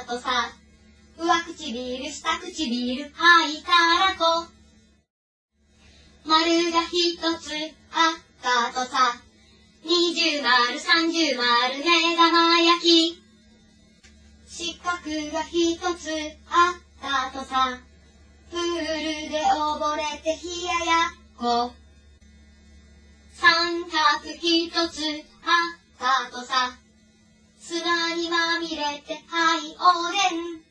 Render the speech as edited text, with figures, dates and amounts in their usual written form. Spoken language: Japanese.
ったとさ。上唇、下唇、はいたらと。丸が一つあったとさ。20丸、30丸、目玉焼き。四角が一つあったとさ。プールで溺れて冷ややっこ。三角一つあったとさ。砂にまみれてはいおでん。